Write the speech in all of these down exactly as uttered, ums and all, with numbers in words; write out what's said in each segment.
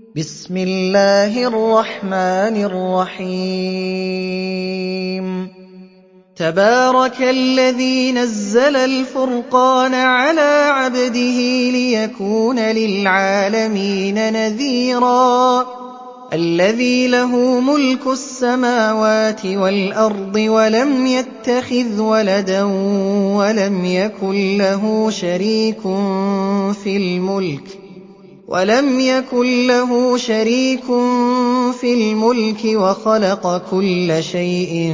بسم الله الرحمن الرحيم تبارك الذي نزل الفرقان على عبده ليكون للعالمين نذيرا الذي له ملك السماوات والأرض ولم يتخذ ولدا ولم يكن له شريك في الملك ولم يكن له شريك في الملك وخلق كل شيء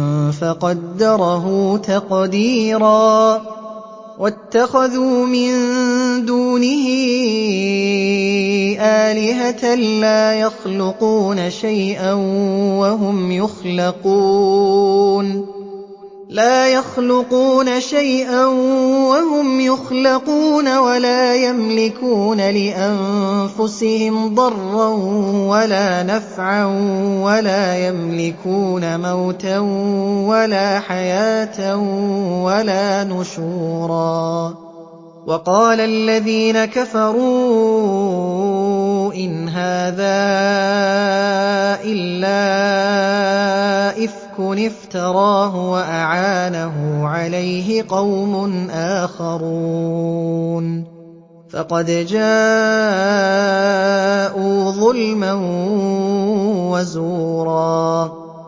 فقدره تقديرا واتخذوا من دونه آلهة لا يخلقون شيئا وهم يخلقون لا يخلقون شيئا وهم يخلقون ولا يملكون لأنفسهم ضرا ولا نفعا ولا يملكون موتا ولا حياة ولا نشورا وقال الذين كفروا إن هذا إلا إفك افتراه وأعانه عليه قوم آخرون فقد جاءوا ظلما وزورا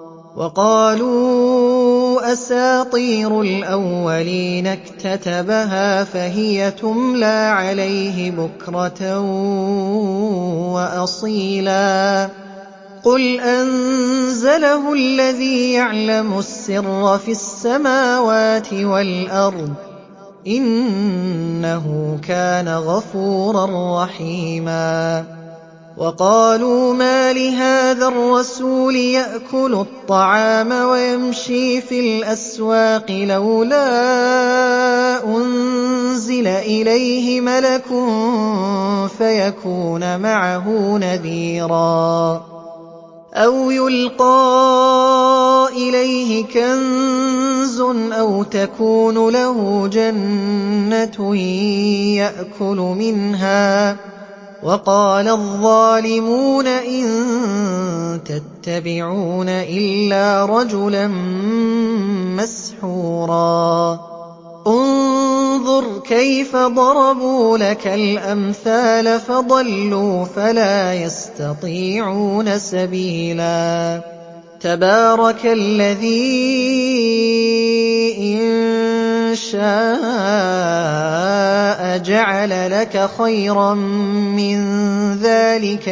وقالوا أساطير الأولين اكتتبها فهي تملى عليه بكرة وأصيلا قل أنزله الذي يعلم السر في السماوات والأرض إنه كان غفورا رحيما وقالوا ما لهذا الرسول يأكل الطعام ويمشي في الأسواق لولا أنزل إليه ملك فيكون معه نذيرا أو يلقى إليه كنز أو تكون له جنة يأكل منها وقال الظالمون إن تتبعون إلا رجلا مسحورا انظر كيف ضربوا لك الأمثال فضلوا فلا يستطيعون سبيلا تبارك الذي إن شاء جعل لك خيرا من ذلك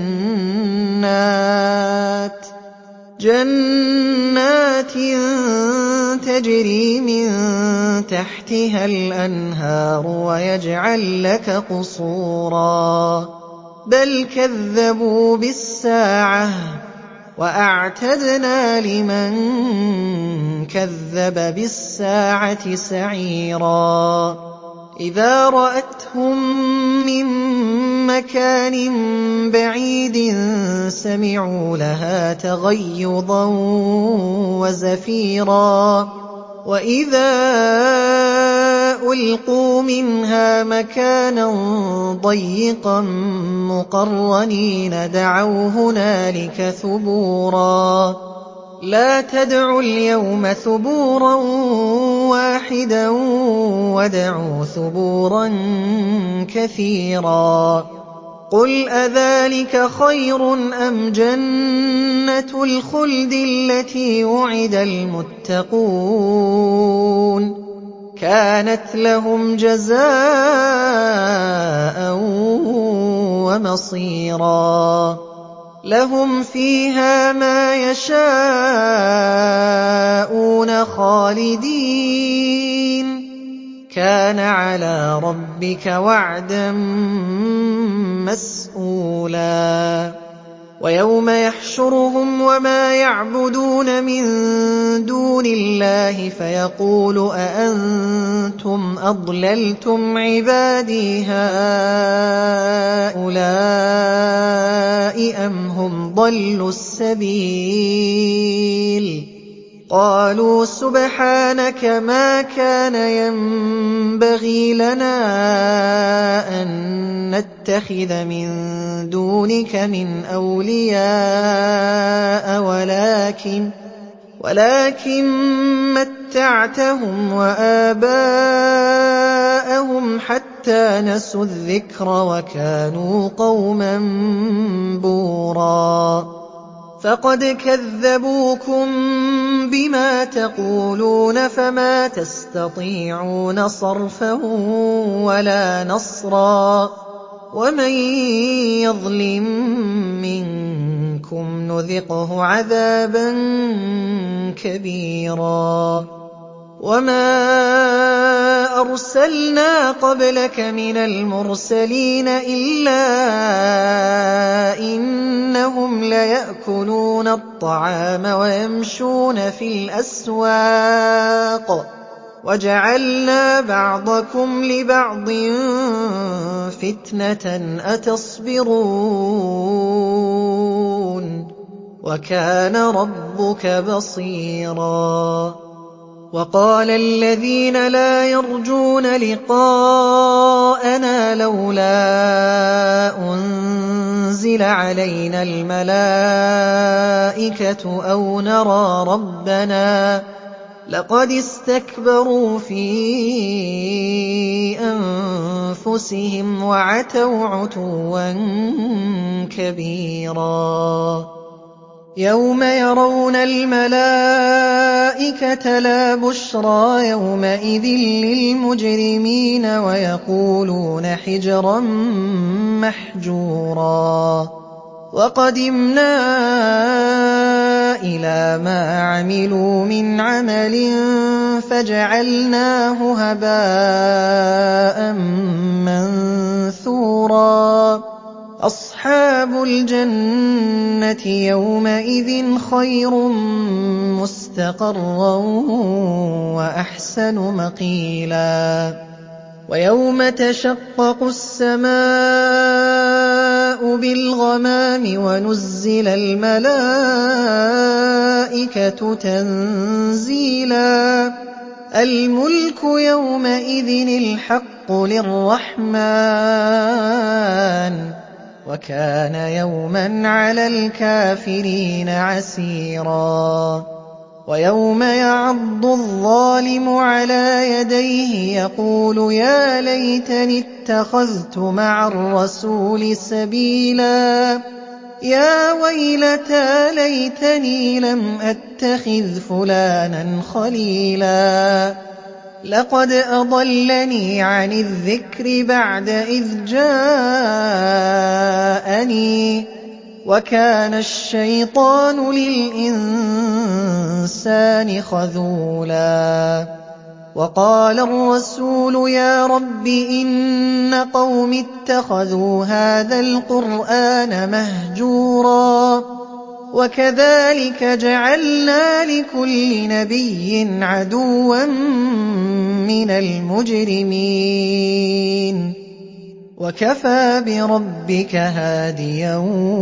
جنات جنات تجري من تحتها الأنهار ويجعل لك قصورا بل كذبوا بالساعة وأعتدنا لمن كذب بالساعة سعيرا إذا رأتهم من مكان بعيد سمعوا لها تغيظا وزفيرا وإذا ألقوا منها مكانا ضيقا مقرنين دعوا هنالك ثبورا لا تدعوا اليوم ثبورا واحدا وادعوا ثبورا كثيرا قل أذلك خير أم جنة الخلد التي وعد المتقون كانت لهم جزاء ومصيرا لهم فيها ما يشاءون خالدين كان على ربك وعدا مسئولا ويوم يحشرهم وما يعبدون من دون الله فيقول أأنتم أضللتم عبادي هؤلاء أم هم ضلوا السبيل قَالُوا سُبْحَانَكَ مَا كَانَ يَنبَغِي لَنَا أَن نَّتَّخِذَ مِن دُونِكَ مِنْ أَوْلِيَاءَ وَلَٰكِن وَلَٰكِن مَّتَّعْتَهُمْ وَآبَاءَهُمْ حَتَّىٰ نَسُوا الذِّكْرَ وَكَانُوا قَوْمًا بُورًا فَقَدْ كَذَّبُوكُم بِمَا تَقُولُونَ فَمَا تَسْتَطِيعُونَ صَرْفًا وَلَا نَصْرًا ۚ وَمَن يَظْلِم مِّنكُمْ نُذِقْهُ عَذَابًا كَبِيرًا وَمَا أَرْسَلْنَا قَبْلَكَ مِنَ الْمُرْسَلِينَ إِلَّا إِنَّهُمْ لَيَأْكُلُونَ الطَّعَامَ وَيَمْشُونَ فِي الْأَسْوَاقِ وَجَعَلْنَا بَعْضَكُمْ لِبَعْضٍ فِتْنَةً أَتَصْبِرُونَ وَكَانَ رَبُّكَ بَصِيرًا وَقَالَ الَّذِينَ لَا يَرْجُونَ لِقَاءَنَا لَوْلَا أُنزِلَ عَلَيْنَا الْمَلَائِكَةُ أَوْ نَرَىٰ رَبَّنَا لَقَدِ اسْتَكْبَرُوا فِي أَنفُسِهِمْ وَعَتَوْا عُتُوًّا كَبِيرًا يَوْمَ يَرَوْنَ الْمَلَائِكَةَ لَا بُشْرَىٰ يَوْمَئِذٍ لِّلْمُجْرِمِينَ وَيَقُولُونَ حِجْرًا مَّحْجُورًا وَقَدِمْنَا إِلَىٰ مَا عَمِلُوا مِنْ عَمَلٍ فَجَعَلْنَاهُ هَبَاءً مَّنثُورًا أَصْحَابُ الْجَنَّةِ يَوْمَئِذٍ خَيْرٌ مُّسْتَقَرًّا وَأَحْسَنُ مَقِيلًا وَيَوْمَ تَشَقَّقُ السَّمَاءُ بِالْغَمَامِ وَنُزِّلَ الْمَلَائِكَةُ تَنزِيلًا الْمُلْكُ يَوْمَئِذٍ الْحَقُّ لِلرَّحْمَٰنِ وَكَانَ يَوْمًا عَلَى الْكَافِرِينَ عَسِيرًا وَيَوْمَ يَعَضُّ الظَّالِمُ عَلَىٰ يَدَيْهِ يَقُولُ يَا لَيْتَنِي اتَّخَذْتُ مَعَ الرَّسُولِ سَبِيلًا يَا وَيْلَتَىٰ لَيْتَنِي لَمْ أَتَّخِذْ فُلَانًا خَلِيلًا لَّقَدْ أَضَلَّنِي عَنِ الذِّكْرِ بَعْدَ إِذْ جَاءَنِي ۗ وَكَانَ الشَّيْطَانُ لِلْإِنسَانِ خَذُولًا وَقَالَ الرَّسُولُ يَا رَبِّ إِنَّ قَوْمِي اتَّخَذُوا هَٰذَا الْقُرْآنَ مَهْجُورًا وَكَذَٰلِكَ جَعَلْنَا لِكُلِّ نَبِيٍّ عَدُوًّا مِّنَ الْمُجْرِمِينَ وَكَفَىٰ بِرَبِّكَ هَادِيًا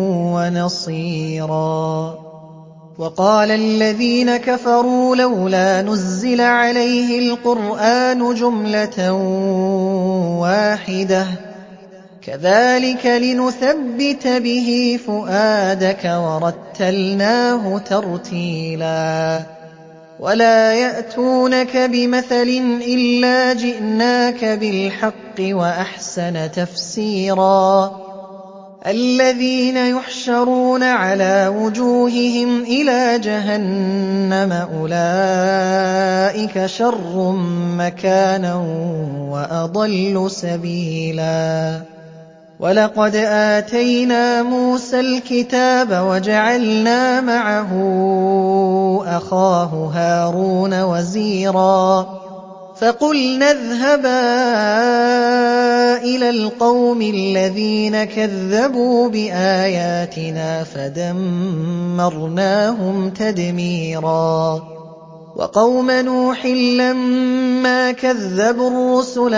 وَنَصِيرًا وَقَالَ الَّذِينَ كَفَرُوا لَوْلَا نُزِّلَ عَلَيْهِ الْقُرْآنُ جُمْلَةً وَاحِدَةً ۚ كَذَٰلِكَ لِنُثَبِّتَ بِهِ فُؤَادَكَ وَرَتَّلْنَاهُ تَرْتِيلًا وَلَا يَأْتُونَكَ بِمَثَلٍ إِلَّا جِئْنَاكَ بِالْحَقِّ وَأَحْسَنَ تَفْسِيرًا الَّذِينَ يُحْشَرُونَ عَلَىٰ وُجُوهِهِمْ إِلَىٰ جَهَنَّمَ أُولَٰئِكَ شَرٌّ مَّكَانًا وَأَضَلُّ سَبِيلًا وَلَقَدْ آتَيْنَا مُوسَى الْكِتَابَ وَجَعَلْنَا مَعَهُ أَخَاهُ هَارُونَ وَزِيرًا فَقُلْنَا اذْهَبَا إِلَى الْقَوْمِ الَّذِينَ كَذَّبُوا بِآيَاتِنَا فَدَمَّرْنَاهُمْ تَدْمِيرًا وَقَوْمَ نُوحٍ لَّمَّا كَذَّبُوا الرُّسُلَ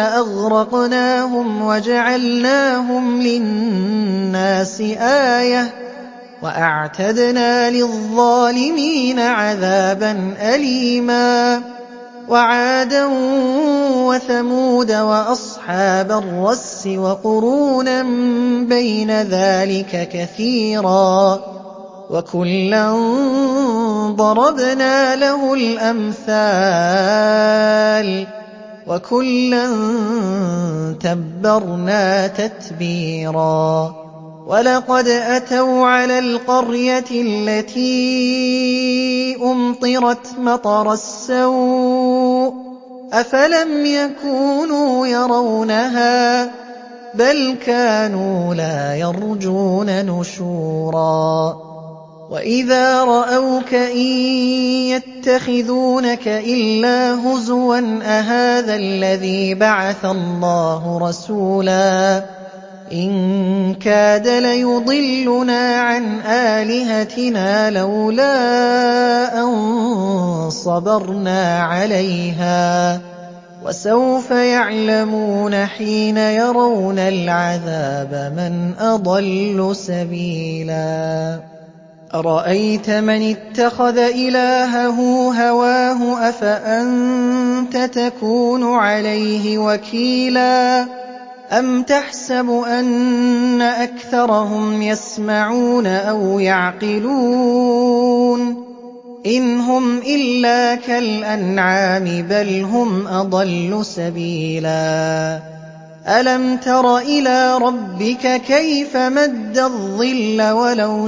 أَغْرَقْنَاهُمْ وَجَعَلْنَاهُمْ لِلنَّاسِ آيَةً وَأَعْتَدْنَا لِلظَّالِمِينَ عَذَابًا أَلِيمًا وَعَادًا وَثَمُودَ وَأَصْحَابَ الرَّسِّ وَقُرُونًا بَيْنَ ذَٰلِكَ كَثِيرًا وَكُلًّا ضَرَبْنَا لَهُ الْأَمْثَالَ وَكُلًّا تَبَّرْنَا تَتْبِيرًا وَلَقَدْ أَتَوْا عَلَى الْقَرْيَةِ الَّتِي أُمْطِرَتْ مَطَرَ السَّوْءِ أَفَلَمْ يَكُونُوا يَرَوْنَهَا بَلْ كَانُوا لَا يَرْجُونَ نُشُورًا وَإِذَا رَأَوْكَ إِن يَتَّخِذُونَكَ إِلَّا هُزُوًا أَهَٰذَا الَّذِي بَعَثَ اللَّهُ رَسُولًا إِن كَادَ لَيُضِلُّنَا عَنْ آلِهَتِنَا لَوْلَا أَن صَبَرْنَا عَلَيْهَا وَسَوْفَ يَعْلَمُونَ حِينَ يَرَوْنَ الْعَذَابَ مَنْ أَضَلُّ سَبِيلًا أَرَأَيْتَ مَنِ اتَّخَذَ إِلَٰهَهُ هَوَاهُ أَفَأَنتَ تَكُونُ عَلَيْهِ وَكِيلًا أَمْ تَحْسَبُ أَنَّ أَكْثَرَهُمْ يَسْمَعُونَ أَوْ يَعْقِلُونَ إِنْ هُمْ إِلَّا كَالْأَنْعَامِ بَلْ هُمْ أَضَلُّ سَبِيلًا أَلَمْ تَرَ إِلَىٰ رَبِّكَ كَيْفَ مَدَّ الظِّلَّ وَلَوْ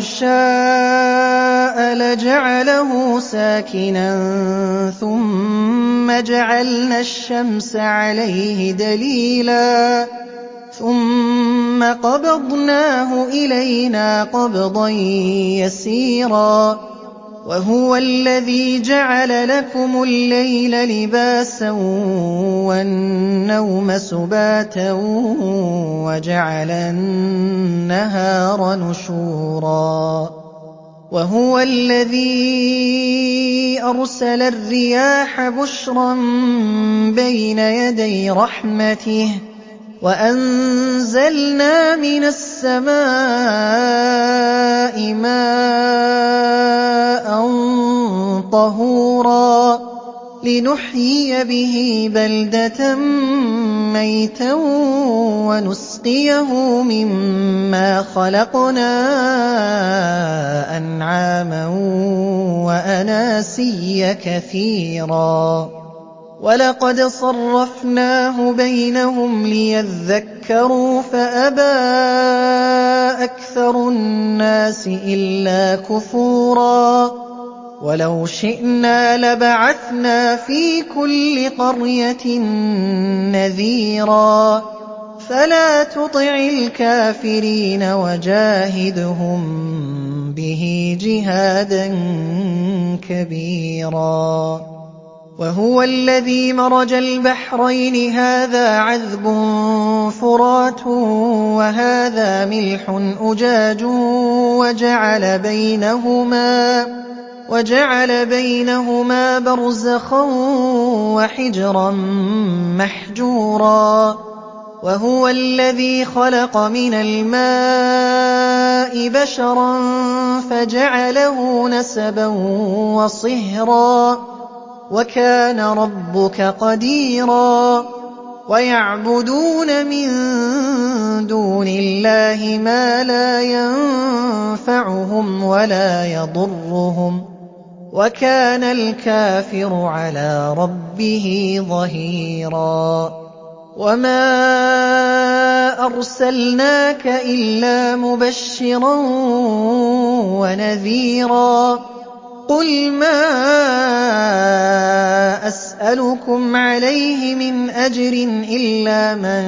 شَاءَ لَجَعَلَهُ سَاكِنًا ثُمَّ جَعَلْنَا الشَّمْسَ عَلَيْهِ دَلِيلًا ثُمَّ قَبَضْنَاهُ إِلَيْنَا قَبْضًا يَسِيرًا وَهُوَ الَّذِي جَعَلَ لَكُمُ اللَّيْلَ لِبَاسًا وَالنَّوْمَ سُبَاتًا وَجَعَلَ النَّهَارَ نُشُورًا وَهُوَ الَّذِي أَرْسَلَ الرِّيَاحَ بُشْرًا بَيْنَ يَدَيْ رَحْمَتِهِ وَأَنزَلْنَا مِنَ السَّمَاءِ مَاءً طَهُورًا لِّنُحْيِيَ بِهِ بَلْدَةً مَّيْتًا وَنُسْقِيَهُ مِمَّا خَلَقْنَا أَنْعَامًا وَأَنَاسِيَّ كَثِيرًا وَلَقَدْ صَرَّفْنَاهُ بَيْنَهُمْ لِيَذَّكَّرُوا فَأَبَىٰ أَكْثَرُ النَّاسِ إِلَّا كُفُورًا وَلَوْ شِئْنَا لَبَعَثْنَا فِي كُلِّ قَرْيَةٍ نَّذِيرًا فَلَا تُطِعِ الْكَافِرِينَ وَجَاهِدْهُم بِهِ جِهَادًا كَبِيرًا وَهُوَ الَّذِي مَرَجَ الْبَحْرَيْنِ هَٰذَا عَذْبٌ فُرَاتٌ وَهَٰذَا مِلْحٌ أُجَاجٌ وَجَعَلَ بَيْنَهُمَا وَجَعَلَ بَيْنَهُمَا بَرْزَخًا وَحِجْرًا مَّحْجُورًا وَهُوَ الَّذِي خَلَقَ مِنَ الْمَاءِ بَشَرًا فَجَعَلَهُ نَسَبًا وَصِهْرًا وَكَانَ رَبُّكَ قَدِيرًا وَيَعْبُدُونَ مِن دُونِ اللَّهِ مَا لَا يَنفَعُهُمْ وَلَا يَضُرُّهُمْ وَكَانَ الْكَافِرُ عَلَىٰ رَبِّهِ ظَهِيرًا وَمَا أَرْسَلْنَاكَ إِلَّا مُبَشِّرًا وَنَذِيرًا قُلْ مَا أَسْأَلُكُمْ عَلَيْهِ مِنْ أَجْرٍ إِلَّا مَن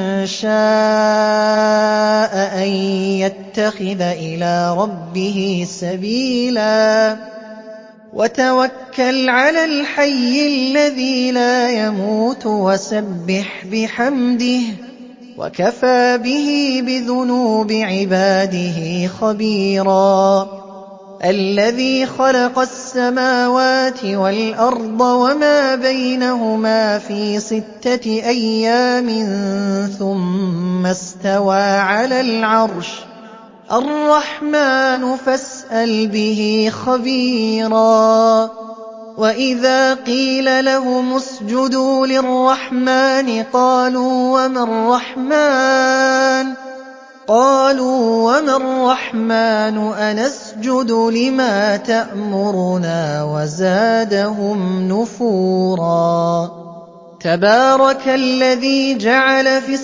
شَاءَ أَن يَتَّخِذَ إِلَىٰ رَبِّهِ سَبِيلًا وَتَوَكَّلْ عَلَى الْحَيِّ الَّذِي لَا يَمُوتُ وَسَبِّحْ بِحَمْدِهِ وَكَفَىٰ بِهِ بِذُنُوبِ عِبَادِهِ خَبِيرًا الَّذِي خَلَقَ السَّمَاوَاتِ وَالْأَرْضَ وَمَا بَيْنَهُمَا فِي سِتَّةِ أَيَّامٍ ثُمَّ اسْتَوَىٰ عَلَى الْعَرْشِ الرحمن فاسأل به خبيرا وإذا قيل لهم اسجدوا للرحمن قالوا وما الرحمن قالوا وما الرحمن أنسجد لما تأمرنا وزادهم نفورا تبارك الذي جعل في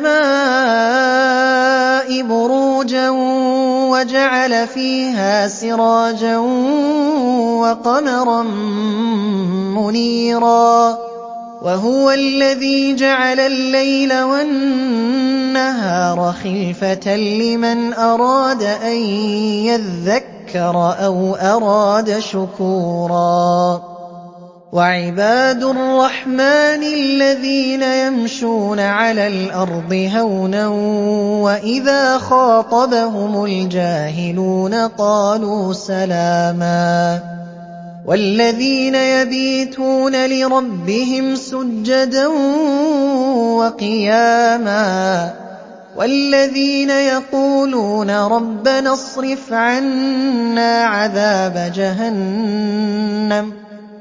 السماء بروجا وجعل فيها سراجا وقمرا منيرا وهو الذي جعل الليل والنهار خلفة لمن أراد أن يذكر أو أراد شكورا وعباد الرحمن الذين يمشون على الأرض هونا وإذا خاطبهم الجاهلون قالوا سلاما والذين يبيتون لربهم سجدا وقياما والذين يقولون ربنا اصرف عنا عذاب جهنم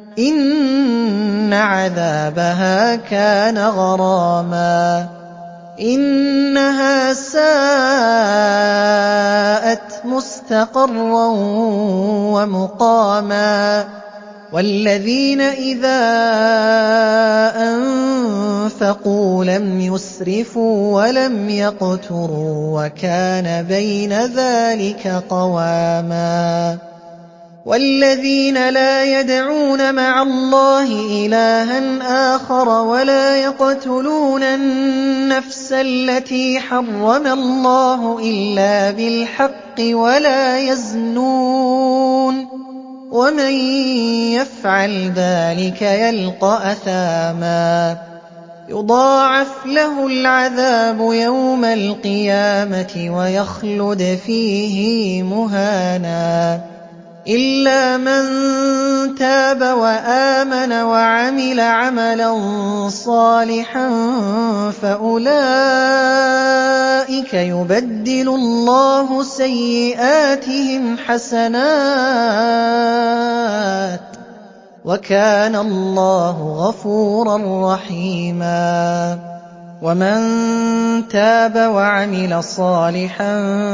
إن عذابها كان غراما إنها ساءت مستقرا ومقاما والذين إذا أنفقوا لم يسرفوا ولم يقتروا وكان بين ذلك قواما والذين لا يدعون مع الله إلها آخر ولا يقتلون النفس التي حرم الله إلا بالحق ولا يزنون ومن يفعل ذلك يلقى أثاما يضاعف له العذاب يوم القيامة ويخلد فيه مهانا إلا من تاب وآمن وعمل عملا صالحا فأولئك يبدل الله سيئاتهم حسنات وكان الله غفورا رحيما ومن تاب وعمل صالحا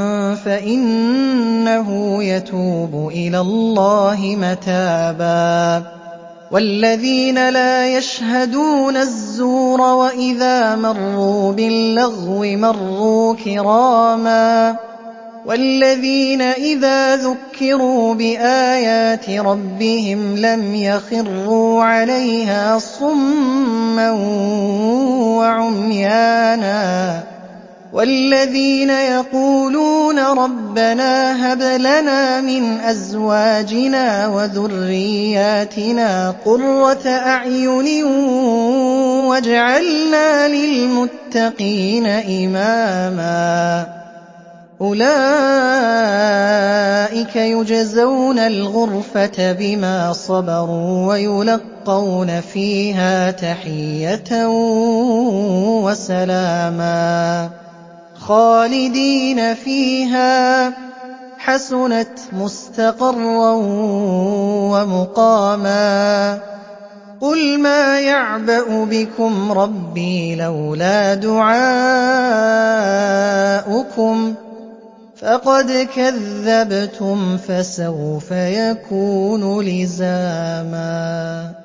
فإنه يتوب إلى الله متابا والذين لا يشهدون الزور وإذا مروا باللغو مروا كراما والذين إذا ذكروا بآيات ربهم لم يخروا عليها صما وعميانا والذين يقولون ربنا هب لنا من أزواجنا وذرياتنا قرة أعين واجعلنا للمتقين إماما أولئك يجزون الغرفة بما صبروا ويلقون فيها تحية وسلاما خالدين فيها حسنت مستقرا ومقاما قل ما يعبأ بكم ربي لولا دعاؤكم فقد كذبتم فسوف يكون لزاما